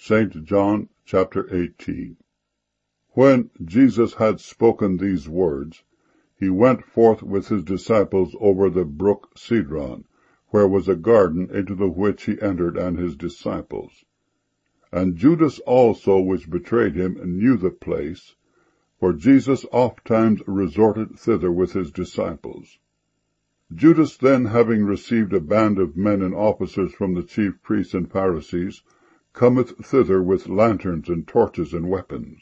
St. John chapter 18. When Jesus had spoken these words, he went forth with his disciples over the brook Cedron, where was a garden, into the which he entered and his disciples. And Judas also, which betrayed him, knew the place, for Jesus ofttimes resorted thither with his disciples. Judas then, having received a band of men and officers from the chief priests and Pharisees, cometh thither with lanterns and torches and weapons.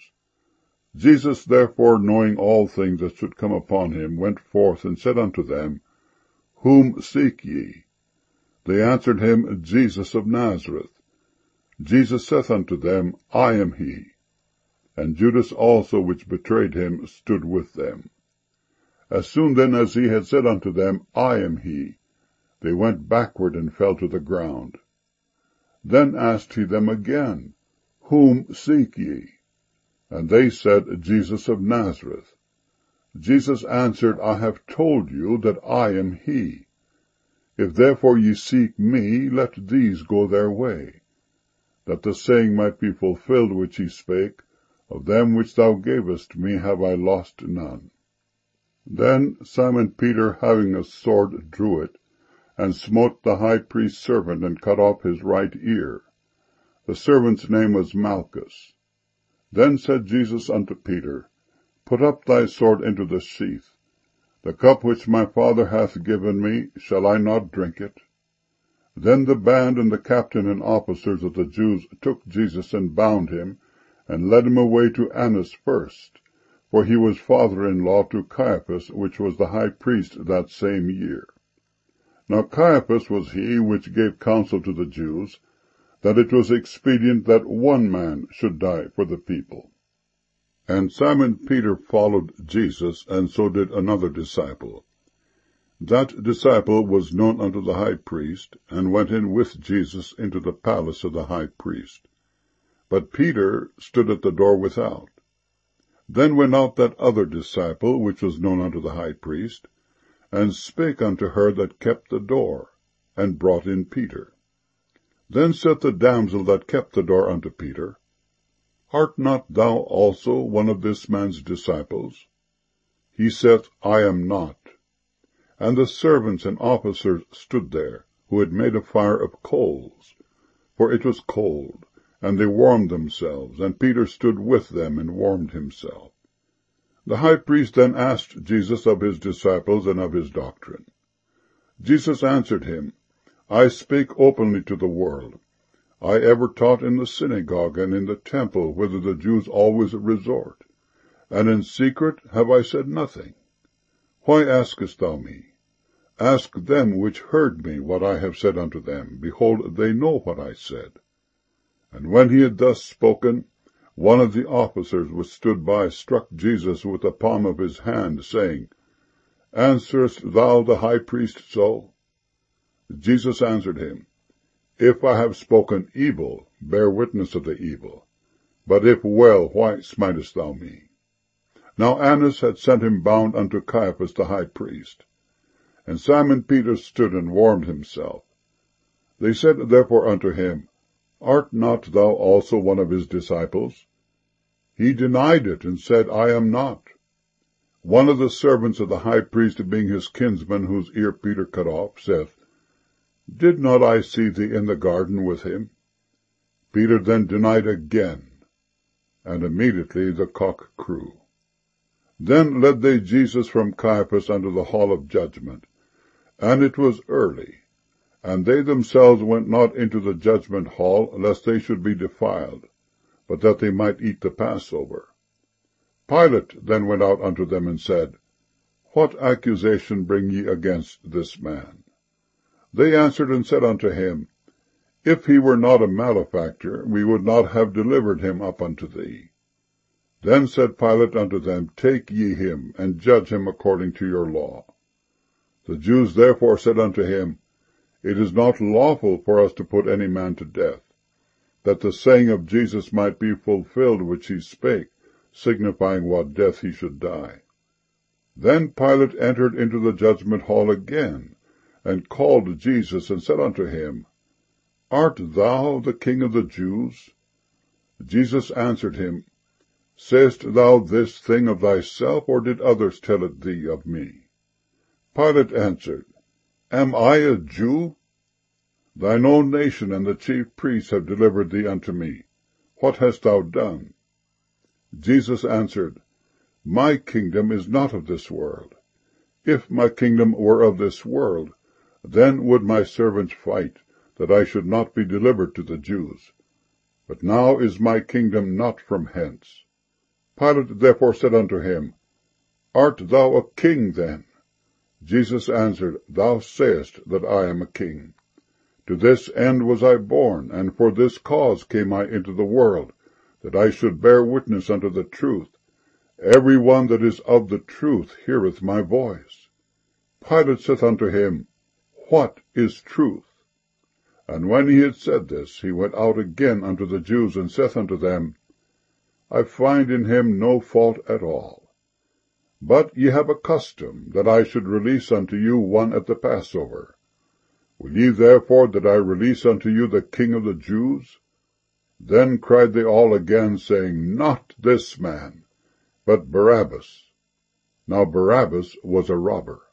Jesus therefore, knowing all things that should come upon him, went forth and said unto them, Whom seek ye? They answered him, Jesus of Nazareth. Jesus saith unto them, I am he. And Judas also, which betrayed him, stood with them. As soon then as he had said unto them, I am he, they went backward and fell to the ground. Then asked he them again, Whom seek ye? And they said, Jesus of Nazareth. Jesus answered, I have told you that I am he. If therefore ye seek me, let these go their way, that the saying might be fulfilled which he spake, Of them which thou gavest me have I lost none. Then Simon Peter, having a sword, drew it, and smote the high priest's servant, and cut off his right ear. The servant's name was Malchus. Then said Jesus unto Peter, Put up thy sword into the sheath. The cup which my Father hath given me, shall I not drink it? Then the band and the captain and officers of the Jews took Jesus and bound him, and led him away to Annas first, for he was father-in-law to Caiaphas, which was the high priest that same year. Now Caiaphas was he which gave counsel to the Jews, that it was expedient that one man should die for the people. And Simon Peter followed Jesus, and so did another disciple. That disciple was known unto the high priest, and went in with Jesus into the palace of the high priest. But Peter stood at the door without. Then went out that other disciple, which was known unto the high priest, and spake unto her that kept the door, and brought in Peter. Then said the damsel that kept the door unto Peter, Art not thou also one of this man's disciples? He saith, I am not. And the servants and officers stood there, who had made a fire of coals, for it was cold, and they warmed themselves, and Peter stood with them and warmed himself. The high priest then asked Jesus of his disciples and of his doctrine. Jesus answered him, I spake openly to the world. I ever taught in the synagogue and in the temple, whither the Jews always resort, and in secret have I said nothing. Why askest thou me? Ask them which heard me what I have said unto them. Behold, they know what I said. And when he had thus spoken, one of the officers which stood by struck Jesus with the palm of his hand, saying, Answerest thou the high priest so? Jesus answered him, If I have spoken evil, bear witness of the evil. But if well, why smitest thou me? Now Annas had sent him bound unto Caiaphas the high priest. And Simon Peter stood and warmed himself. They said therefore unto him, Art not thou also one of his disciples? He denied it, and said, I am not. One of the servants of the high priest, being his kinsman, whose ear Peter cut off, saith, Did not I see thee in the garden with him? Peter then denied again, and immediately the cock crew. Then led they Jesus from Caiaphas unto the hall of judgment, and it was early. And they themselves went not into the judgment hall, lest they should be defiled, but that they might eat the Passover. Pilate then went out unto them, and said, What accusation bring ye against this man? They answered and said unto him, If he were not a malefactor, we would not have delivered him up unto thee. Then said Pilate unto them, Take ye him, and judge him according to your law. The Jews therefore said unto him, It is not lawful for us to put any man to death, that the saying of Jesus might be fulfilled which he spake, signifying what death he should die. Then Pilate entered into the judgment hall again, and called Jesus, and said unto him, Art thou the King of the Jews? Jesus answered him, Sayest thou this thing of thyself, or did others tell it thee of me? Pilate answered, Am I a Jew? Thine own nation and the chief priests have delivered thee unto me. What hast thou done? Jesus answered, My kingdom is not of this world. If my kingdom were of this world, then would my servants fight, that I should not be delivered to the Jews. But now is my kingdom not from hence. Pilate therefore said unto him, Art thou a king then? Jesus answered, Thou sayest that I am a king. To this end was I born, and for this cause came I into the world, that I should bear witness unto the truth. Every one that is of the truth heareth my voice. Pilate saith unto him, What is truth? And when he had said this, he went out again unto the Jews, and saith unto them, I find in him no fault at all. But ye have a custom, that I should release unto you one at the Passover. Will ye therefore that I release unto you the King of the Jews? Then cried they all again, saying, Not this man, but Barabbas. Now Barabbas was a robber.